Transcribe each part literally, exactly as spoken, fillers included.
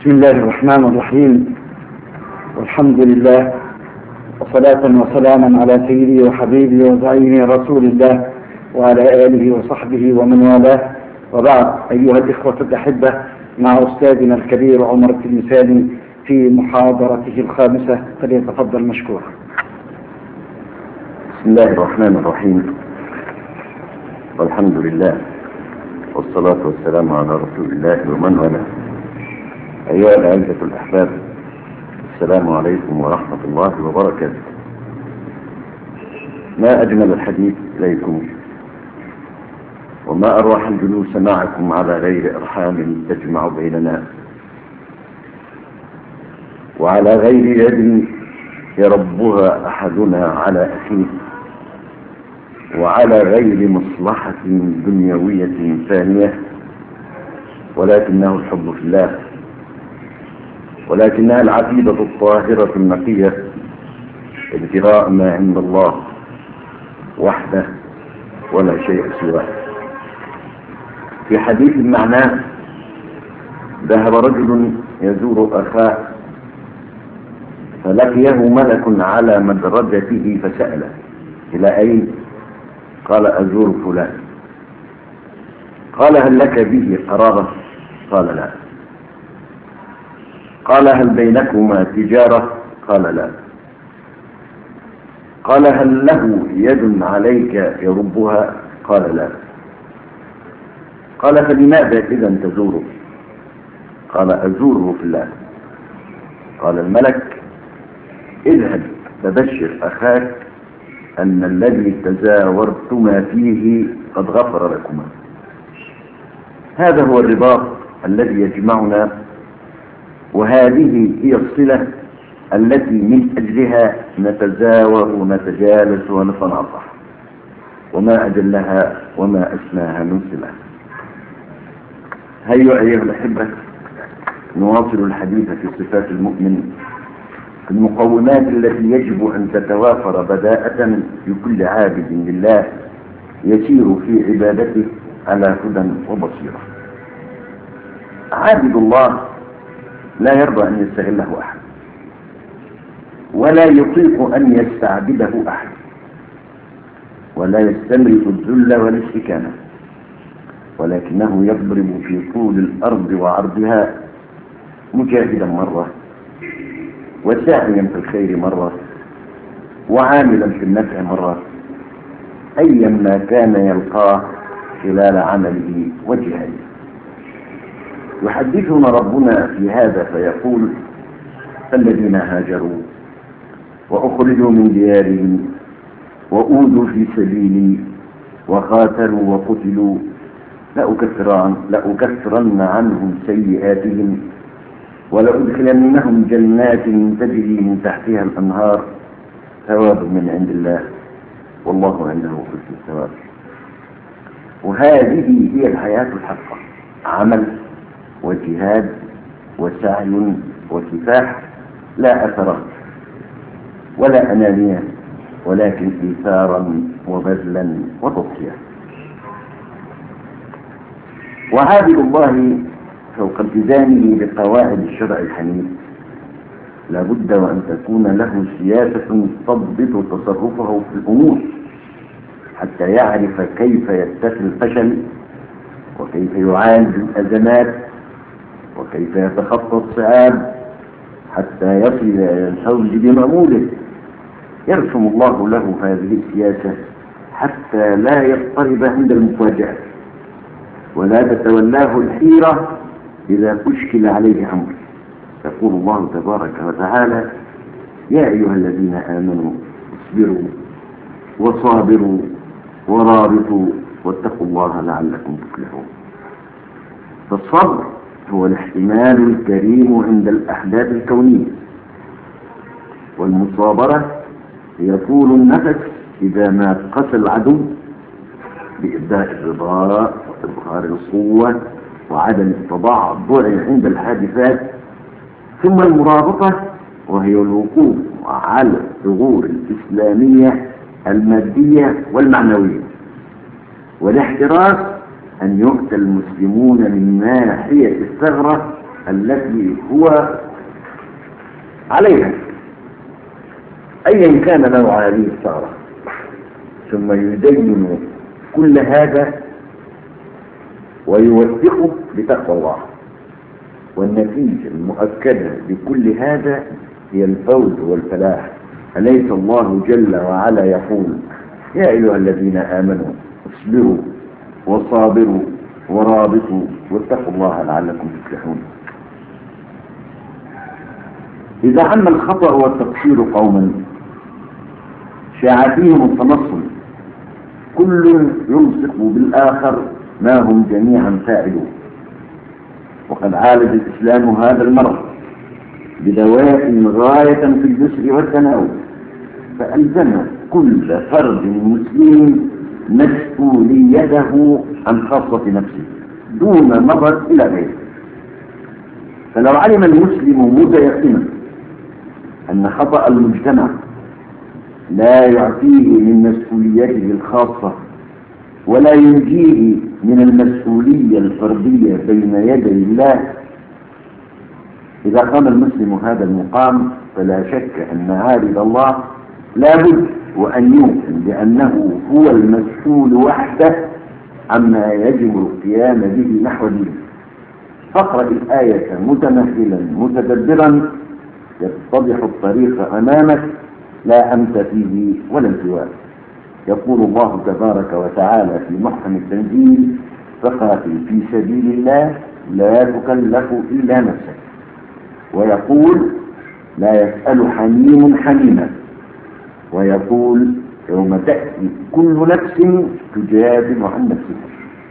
بسم الله الرحمن الرحيم، والحمد لله، وصلاة وسلاما على سيدي وحبيبي وزعيمي رسول الله وعلى آله وصحبه ومن والاه، وبعد. أيها الإخوة الأحبة، مع أستاذنا الكبير عمر التلمساني في محاضرته الخامسة، فليتفضل مشكورا. بسم الله الرحمن الرحيم، والحمد لله، والصلاة والسلام على رسول الله ومن والاه. أيها الأعزة الأحباب، السلام عليكم ورحمة الله وبركاته. ما أجمل الحديث إليكم، وما أروح الجلوس معكم على غير إرحام تجمع بيننا، وعلى غير يد يربها أحدنا على أخيه، وعلى غير مصلحة دنيوية ثانية، ولكنه الحب في الله، ولكنها العقيدة الطاهرة النقية، ابتغاء ما عند الله وحده ولا شيء سواه. في حديث معناه: ذهب رجل يزور أخاه فلقيه ملك على مدرجته فسأله: إلى أين؟ قال: أزور فلان. قال: هل لك به قرابة؟ قال: لا. قال: هل بينكما تجارة؟ قال: لا. قال: هل له يد عليك يربها؟ قال: لا. قال: فلماذا إذا تزوره؟ قال: أزوره في الله. قال الملك: اذهب فبشر أخاك أن الذي تزاورتما فيه قد غفر لكما. هذا هو الرباط الذي يجمعنا، وهذه هي الصلة التي من أجلها نتزاور ونتجالس ونتناصح، وما أجلها وما أسماها من صلة. هيا أيها الأحبة، نواصل الحديث في صفات المؤمن، المقومات التي يجب أن تتوافر بداءة لكل عابد لله يسير في عبادته على هدى وبصيرة. عابد الله لا يرضى أن يستغله أحد، ولا يطيق أن يستعبده أحد، ولا يستملك الذل والاستكانة، ولكنه يضرب في طول الأرض وعرضها، مجاهدا مرة، وساعيا في الخير مرة، وعاملا في النفع مرة، أيما كان يلقاه خلال عمله وجهاده. يحدثنا ربنا في هذا فيقول: الذين هاجروا وأخرجوا من ديارهم وأوذوا في سبيلي وقاتلوا وقتلوا لأكفرن, لأكفرن عنهم سيئاتهم ولأدخلنهم جنات تجري من تحتها الأنهار ثواب من عند الله والله عنده حسن الثواب. وهذه هي الحياة الحقة: عمل وجهاد وسعي وكفاح، لا أثرات ولا أنانية، ولكن إيثارا وبذلا وتضحية. وعابد الله فوق التزامه بقواعد الشرع الحنيف لابد وأن تكون له سياسة تضبط تصرفه في الأمور، حتى يعرف كيف يتقي الفشل، وكيف يعالج الأزمات، وكيف يتخطى الصعاب، حتى يصل إلى الفوز بمأموله. يرسم الله له هذه السياسة حتى لا يضطرب عند المفاجأة، ولا تتولاه الحيرة إذا أشكل عليه أمر. يقول الله تبارك وتعالى: يا أيها الذين آمنوا اصبروا وصابروا ورابطوا واتقوا الله لعلكم تفلحون. فالصبر هو الاحتمال الكريم عند الأحداث الكونية، والمصابرة هي طول النفس إذا ما قسى العدو بإبداء الرضا وإظهار القوة وعدم التضعضع عند الحادثات. ثم المرابطة وهي الوقوف على الثغور الإسلامية المادية والمعنوية. والاحتراس أن يؤتى المسلمون من ناحية الثغرة التي هو عليها أيا كان نوع هذه الثغرة، ثم يدين كل هذا ويوثقه بتقوى الله. والنتيجة المؤكدة لكل هذا هي الفوز والفلاح. أليس الله جل وعلا يقول: يا أيها الذين آمنوا اصبروا وصابروا ورابطوا واتقوا الله لعلكم تفلحون. إذا عم الخطأ والتقصير قوما شاع فيهم التنصل، كل يلصق بالآخر ما هم جميعا فاعلون. وقد عالج الإسلام هذا المرض بدواء غاية في اليسر والتناول، فألزم كل فرد مسلم مسؤوليته عن خاصة نفسه دون نظر إلى غيره. فلو علم المسلم متيقنا أن خطأ المجتمع لا يعطيه من مسؤوليته الخاصة ولا ينجيه من المسؤولية الفردية بين يدي الله، إذا قام المسلم هذا المقام فلا شك أن عابد الله لا بد وأن يوقن بأنه هو المسؤول وحده عما يجب القيام به نحو دينه. فاقرأ الآية متمهلا متدبرا يتضح الطريق أمامك، لا أنت فيه ولا الجواب. يقول الله تبارك وتعالى في محكم التنزيل: فقاتل في سبيل الله لا تكلف إلا نفسك. ويقول: لا يسأل حميم حميما. ويقول: يوم تأتي كل نفس تجادل عن نفسها.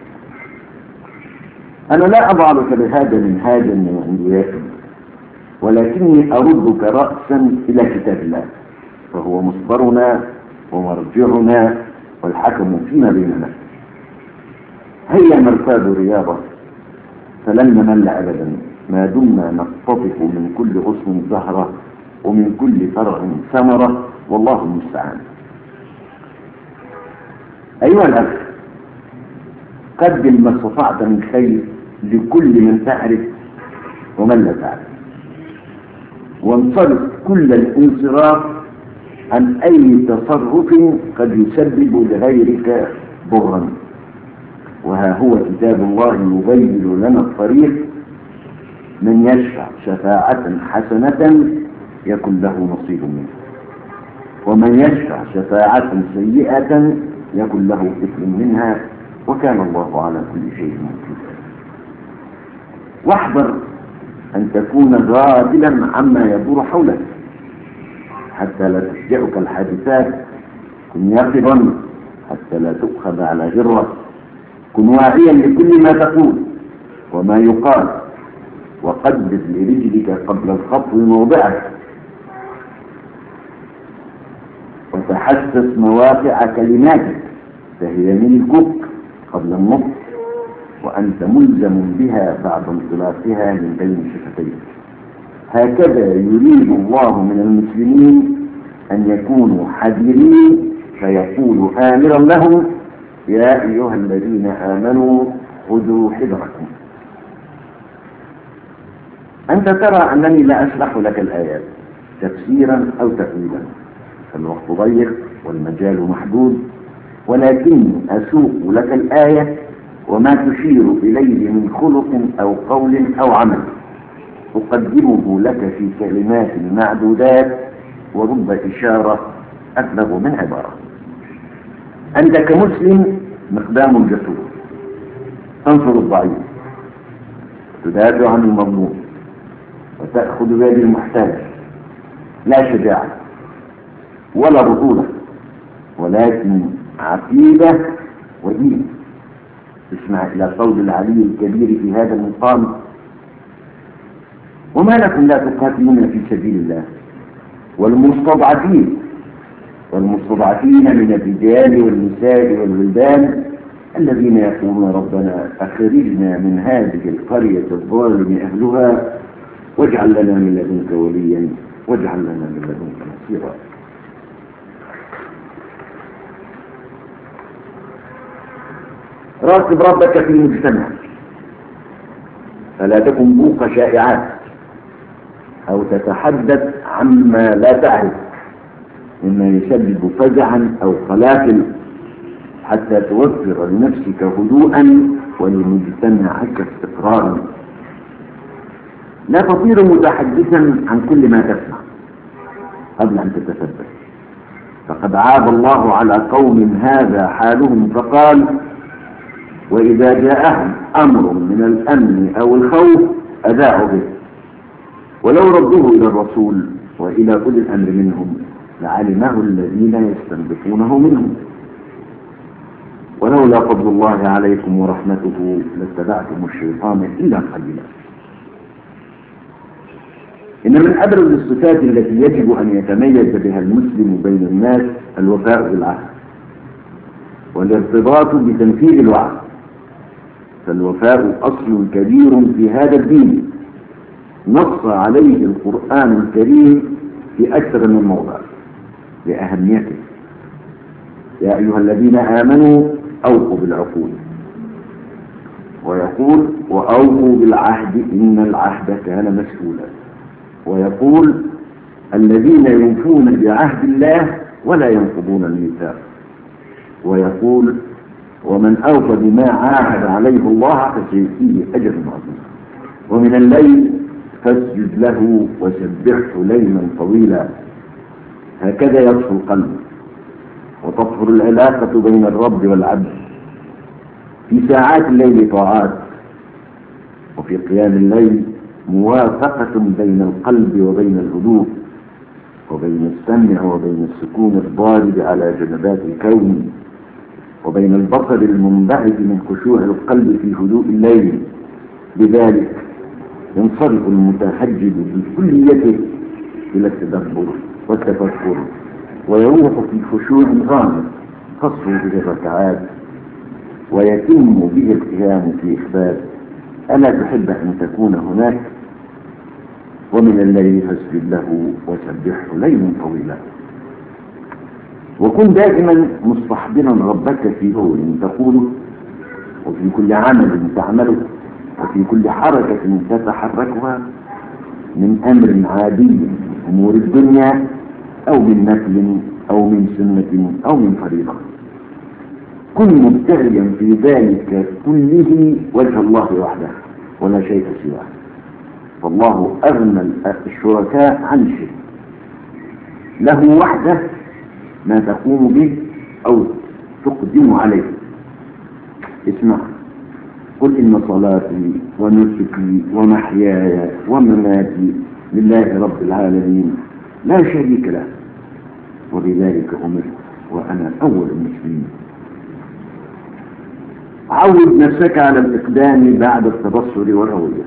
أنا لا أضعك بهذا من هذا من عندياتي، ولكني أردك رأسا إلى كتاب الله، فهو مصدرنا ومرجعنا والحكم فيما بيننا. هيا نرتاد رياضة فلن نمل أبدا ما دمنا نقتطف من كل غصن زهرة ومن كل فرع ثمرة، والله المستعان. أيها الأخ، قدم ما استطعت من خير لكل من تعرف ومن لا تعرف، وانصرف كل الانصراف عن أي تصرف قد يسبب لغيرك ضرا. وها هو كتاب الله يبين لنا الطريق: من يشفع شفاعة حسنة يكن له نصيب منه، ومن يشفع شفاعة سيئة يكن له كفل منها، وكان الله على كل شيء مقيتا. واحذر أن تكون غافلا عما يدور حولك حتى لا تفجعك الحادثات. كن يقظا حتى لا تؤخذ على غرة. كن واعيا لكل ما تقول وما يقال، وقدر لرجلك قبل الخطو موضعك، وتحسس مواقع كلماتك فهي ملكك قبل النطق، وأنت ملزم بها بعد انطلاقها من بين شفتيك. هكذا يريد الله من المسلمين أن يكونوا حذرين، فيقول آمرا لهم: يا أيها الذين آمنوا خذوا حذركم. أنت ترى أنني لا أشرح لك الآيات تفسيرا أو تأويلا، فالوقت ضيق والمجال محدود، ولكني أسوق لك الآية وما تشير إليه من خلق أو قول أو عمل، أقدمه لك في كلمات معدودات ورب إشارة أبلغ من عبارة. أنت كمسلم مقدام جسور، تنصر الضعيف، تدافع عن المظلوم، وتأخذ بيد المحتاج. لا شجاعة ولا بطولة، ولكن عقيدة ودين. اسمع إلى قول العلي الكبير في هذا المقام: وما لكم لا تقاتلون في سبيل الله والمستضعفين والمستضعفين من الرجال والنساء والولدان الذين يقولون ربنا أخرجنا من هذه القرية الظالم أهلها واجعل لنا من لدنك وليا واجعل لنا من لدنك نصيرا. راقب ربك في المجتمع، فلا تكن فوق شائعات أو تتحدث عما لا تعرف مما يسبب فزعا أو قلاقل، حتى توفر لنفسك هدوءا ولمجتمعك استقرارا. لا تصير متحدثا عن كل ما تسمع قبل أن تتثبت، فقد عاب الله على قوم هذا حالهم فقال: وإذا جاءهم أمر من الأمن أو الخوف أذاعوا به ولو ردوه إلى الرسول وإلى أولي الأمر منهم لعلمه الذين يستنبطونه منهم ولولا فضل الله عليكم ورحمته لاتبعتم الشيطان إلا قليلا. إن من أبرز الصفات التي يجب أن يتميز بها المسلم بين الناس الوفاء بالعهد والارتباط بتنفيذ الوعد، فالوفاء أصل كبير في هذا الدين نص عليه القرآن الكريم في أكثر من موضع لأهميته. يا أيها الذين آمنوا أوفوا بالعقود، ويقول: وأوفوا بالعهد إن العهد كان مسؤولا، ويقول: الذين يوفون بعهد الله ولا ينقضون الميثاق، ويقول: ومن أوفى بما عاهد عليه الله فسيؤتيه أجر عظيم، ومن الليل فاسجد له وسبحه ليلا طويلا. هكذا يصفو القلب وتطهر العلاقة بين الرب والعبد. في ساعات الليل طاعات، وفي قيام الليل موافقة بين القلب وبين الهدوء، وبين السمع وبين السكون الضارب على جنبات الكون، وبين البصر المنبعث من خشوع القلب في هدوء الليل. بذلك ينصرف المتهجد بكليته إلى التدبر والتفكر، ويروح في خشوع غامض تصفو به الركعات ويتم به القيام في إخبار: ألا تحب أن تكون هناك؟ ومن الليل فاسجد له وسبحه ليلا طويلا. وكن دائما مستحضرا ربك في قول تقوله، وفي كل عمل تعمله، وفي كل حركة تتحركها، من أمر عادي من أمور الدنيا أو من نفل أو من سنة أو من فريضة. كن مبتغيا في ذلك كله وجه الله وحده ولا شيء سواه، فالله أغنى الشركاء عن الشرك، له وحده ما تقوم به أو تقدم عليه. اسمع: قل إن صلاتي ونسكي ومحياي ومماتي لله رب العالمين لا شريك له وبذلك أمرت وأنا أول المسلمين. عود نفسك على الإقدام بعد التبصر والرؤية،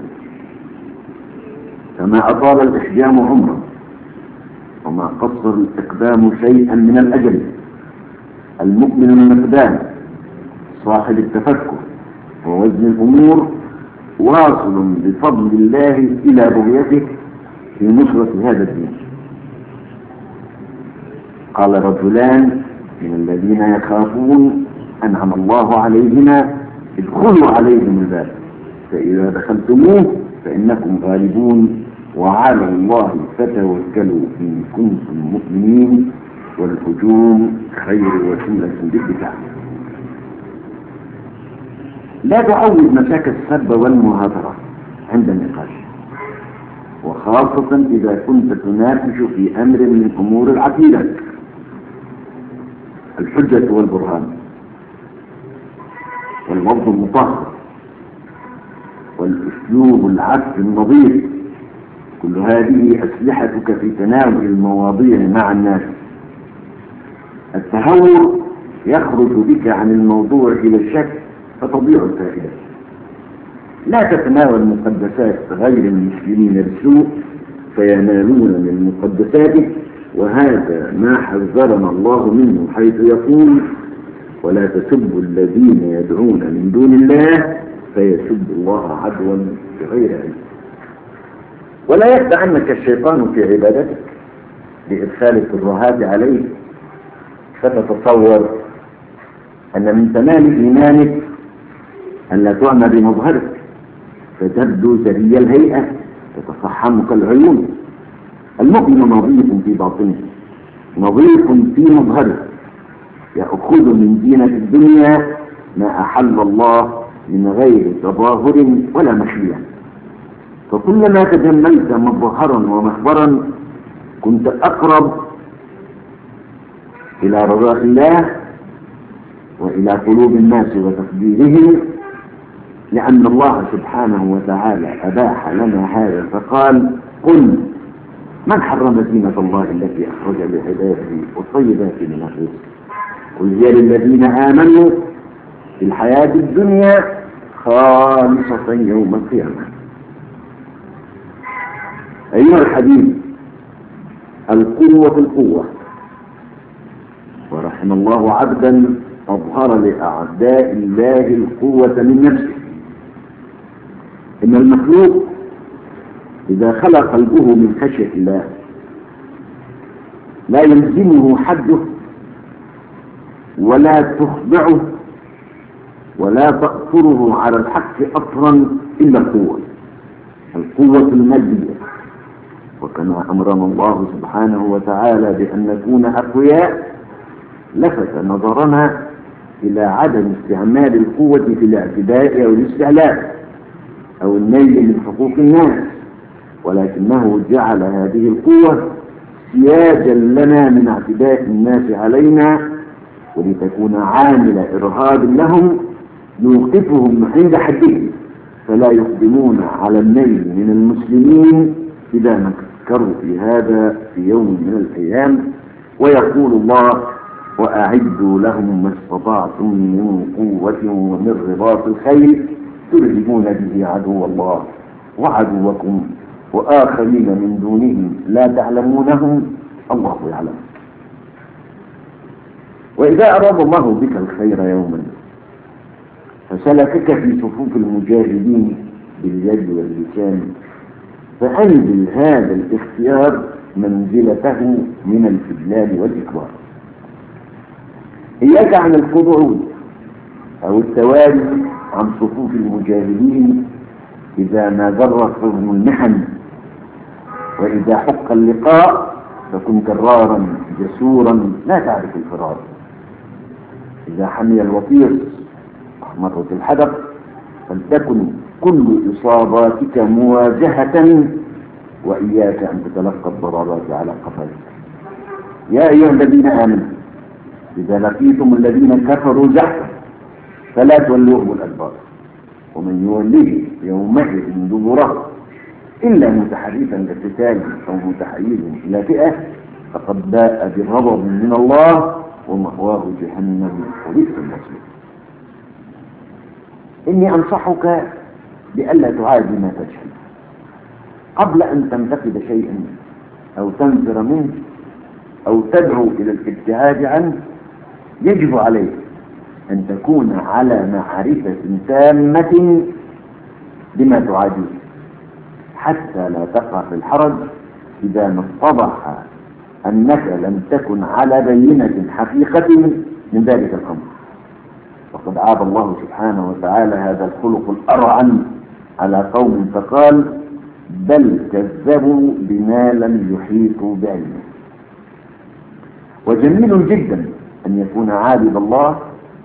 فما أطال الإحجام عمرا وما قصر الإقدام شيئا من الأجل. المؤمن المقدام صاحب التفكر ووزن الأمور واصل بفضل الله إلى بغيته في نصرة هذا الدين. قال رجلان من الذين يخافون أنعم الله عليهما: ادخلوا عليهم الباب فإذا دخلتموه فإنكم غالبون وعلى الله فتوكلوا إن كنتم مؤمنين والهجوم خير وسيلة للدفاع. لا تعود مساك السب والمهاترة عند النقاش، وخاصة إذا كنت تناقش في أمر من أمور العقيدة. الحجة والبرهان واللفظ المطهر والأسلوب العكس النظيف، كل هذه أسلحتك في تناول المواضيع مع الناس. التهور يخرج بك عن الموضوع إلى الشك فتضيع الفائدة. لا تتناول مقدسات غير المسلمين بالسوء فينالون من مقدساتك، وهذا ما حذرنا الله منه حيث يقول: ولا تسبوا الذين يدعون من دون الله فيسبوا الله عدوا بغير علم. ولا يخدعنك الشيطان في عبادتك بإدخال الترهات عليه، فتتصور أن من تمام إيمانك أن لا تعنى بمظهرك، فتبدو سري الهيئة تتصحم كالعيون. المؤمن نظيف في باطنه نظيف في مظهره، يأخذ من زينة الدنيا ما أحل الله من غير تظاهر ولا مخيلة. فكلما تجملت مظهرا ومخبرا كنت أقرب إلى رضاء الله وإلى قلوب الناس وتقديرهم، لأن الله سبحانه وتعالى أباح لنا هذا فقال: قل من حرم زينة الله التي أخرج لعباده والطيبات من الرزق قل هي للذين آمنوا في الحياة الدنيا خالصة يوم القيامة. أيها الحبيب، القوة القوة، ورحم الله عبدا أظهر لأعداء الله القوة من نفسه. إن المخلوق إذا خلى قلبه من خشية الله لا يلزمه حده ولا تخضعه ولا تأثره على الحق أصلا إلا القوة، القوة المادية. وكما أمرنا الله سبحانه وتعالى بأن نكون أقوياء لفت نظرنا إلى عدم استعمال القوة في الاعتداء أو الاستعلاء أو النيل من حقوق الناس، ولكنه جعل هذه القوة سياجا لنا من اعتداء الناس علينا، ولتكون عامل إرهاب لهم يوقفهم عند حدهم فلا يقدمون على النيل من المسلمين إذا نذكروا في هذا في يوم من الأيام. ويقول الله: وأعدوا لهم ما استطعتم من قوة ومن رباط الخيل ترهبون به عدو الله وعدوكم وآخرين من دونهم لا تعلمونهم الله يعلم. وإذا أراد الله بك الخير يوما فسلكك في صفوف المجاهدين باليد واللسان فأنزل هذا الاختيار منزلته من الإذلال والإكبار. إياك عن القعود أو التوالي عن صفوف المجاهدين إذا ما جرتهم المحن، وإذا حق اللقاء فكن كرارا جسورا لا تعرف الفرار. إذا حمي الوطيس أحمرت الحدث فلتكن كل إصاباتك مواجهة، وإياك أن تتلقى الضربات على قفاك. يا أيها الذين آمنوا إذا لقيتم الذين كفروا زحفا فلا تولوهم الأدبار ومن يوليه يومئذ دبره إلا متحرفا لقتال أو متحيز إلى فئة فقد باء بغضب من الله ومأواه جهنم وبئس المصير. إني أنصحك بألا تعادي ما تجهل قبل أن تنتقد شيئا أو تنفر منه أو تدعو إلى الابتعاد عنه. يجب عليك أن تكون على معرفة تامة بما تعاديه حتى لا تقع في الحرج إذا ما اتضح أنك لم تكن على بينة حقيقة من ذلك الأمر. وقد عاب الله سبحانه وتعالى هذا الخلق الأرعن على قوم فقال: بل كذبوا بما لم يحيطوا بعلمه. وجميل جدا أن يكون عابد الله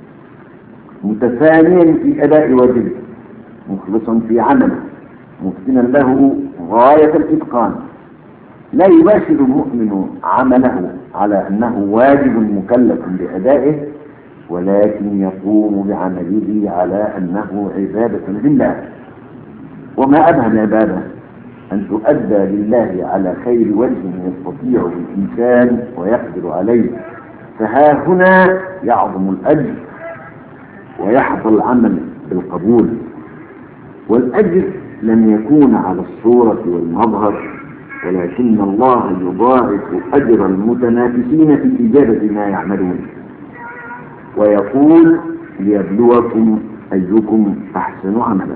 متفانيا في أداء واجبه مخلصا في عمله محسنا له غاية الإتقان. لا يباشر المؤمن عمله على أنه واجب مكلف بأدائه، ولكن يقوم بعمله على أنه عبادة لله. وما أبهى العبادة أن تؤدى لله على خير وجه يستطيع الإنسان ويقدر عليه، فها هنا يعظم الأجر ويحظى العمل بالقبول. والأجر لم يكون على الصورة والمظهر، ولكن الله يضاعف أجر المتنافسين في إجابة ما يعملون، ويقول: ليبلوكم أيكم أحسن عملا.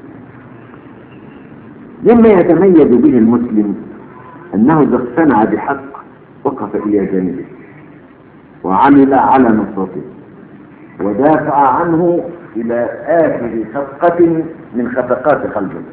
مما يتميز به المسلم أنه إذا اقتنع بحق وقف إلى جانبه وعمل على نصرته ودافع عنه إلى آخر شقة من خفقات قلبه،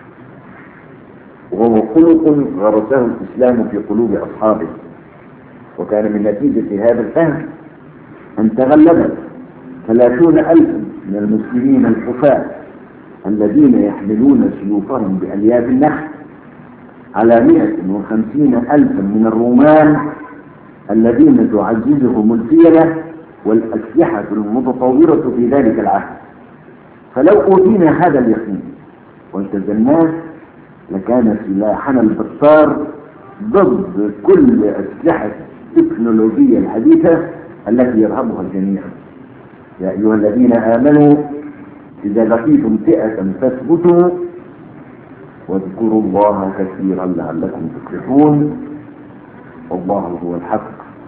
وهو خلق غرسه الإسلام في قلوب أصحابه. وكان من نتيجة هذا الفهم أن تغلب ثلاثون ألفا من المسلمين الحفاة الذين يحملون سيوفهم بألياف النخل على مئة وخمسين ألفا من الرومان الذين تعززهم الفيلة والأسلحة المتطورة في ذلك العهد. فلو أوتينا هذا اليقين والتزمناه لكان سلاحنا البطار ضد كل أسلحة التكنولوجيا الحديثة التي يرهبها الجميع. يا أيها الذين آمنوا إذا لقيتم فئة فاثبتوا واذكروا الله كثيرا لعلكم تفلحون، والله هو الحق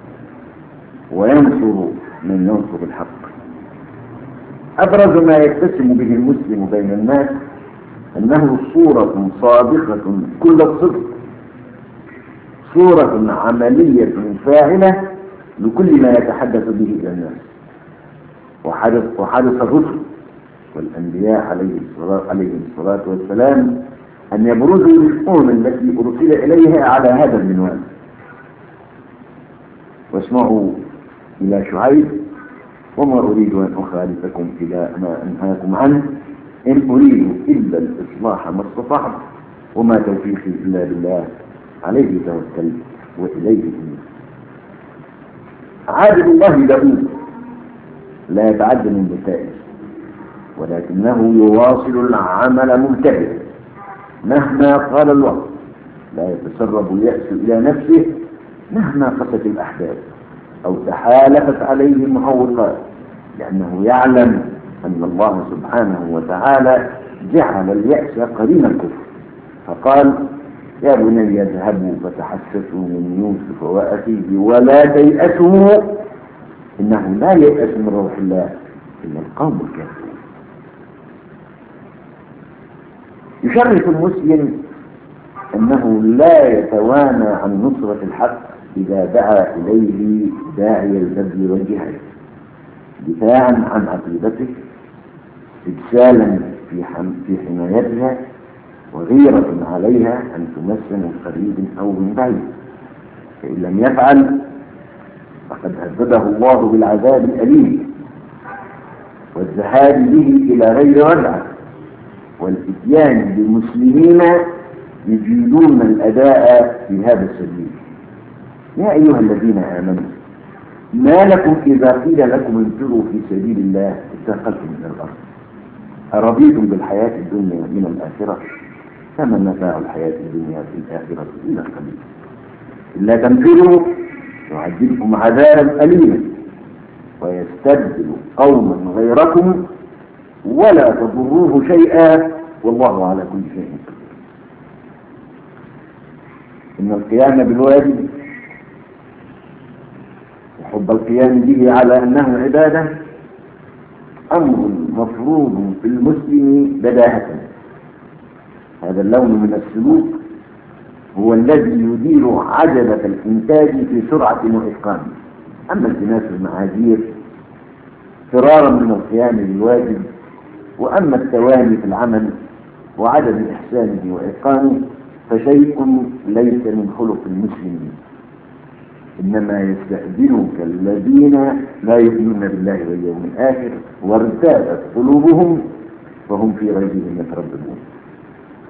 وينصر من ينصر الحق. أبرز ما يتسم به المسلم بين الناس أنه صورة صادقة كل الصدق، صورة عملية فاعلة لكل ما يتحدث به إلى الناس. وحدث, وحدث الرسل والأنبياء عليهم الصلاة والسلام أن يبرزوا للأمم التي أرسل إليها على هذا المنوال. واسمعوا إلى شعيب: وما أريد أن أخالفكم إلى ما أنهاكم عنه إن أريد إلا الإصلاح ما استطعت وما توفيقي إلا بالله عليه توكلت وإليه أنيب. عابد الله داود لا يتعدى من نتائج، ولكنه يواصل العمل مبتدئا مهما قال الوقت، لا يتسرب اليأس إلى نفسه مهما قست الأحداث أو تحالفت عليه المعوقات، لأنه يعلم أن الله سبحانه وتعالى جعل اليأس قرين الكفر، فقال: يا بني اذهبوا فتحسسوا من يوسف وأخيه ولا تيأسوا إنه لا ييأس من روح الله إلا القوم الكافرون. يشرف المسلم أنه لا يتوانى عن نصرة الحق إذا دعا إليه داعي البذل والجهاد، دفاعا عن عقيدته، استبسالا في في حمايتها، وغيرة عليها أن تمس من قريب أو من بعيد. فإن لم يفعل فقد هدده الله بالعذاب الأليم والذهاب به إلى غير رجعة، والإتيان بالمسلمين يجيدون الأداء في هذا السبيل. يا أيها الذين آمنوا ما لكم إذا قيل لكم انفروا في سبيل الله اتخذتم من الأرض أرضيتم بالحياة الدنيا من الآخرة فما متاع الحياة الدنيا في الآخرة إلا قليل إلا تنفروا يعذبكم عذابا أليما ويستبدل قوما غيركم ولا تضروه شيئا والله على كل شيء قدير. إن القيام بالواجب وحب القيام به على أنه عبادة أمر مفروض في المسلم بداهة. هذا اللون من السلوك هو الذي يدير عجلة الإنتاج في سرعة وإتقان. أما التماس المعاذير فرارا من القيام بالواجب، وأما التواني في العمل وعدم إحسانه وإتقانه فشيء ليس من خلق المسلمين، إنما يستأذنك الذين لا يؤمنون بالله واليوم الآخر وارتابت قلوبهم فهم في ريبهم يترددون.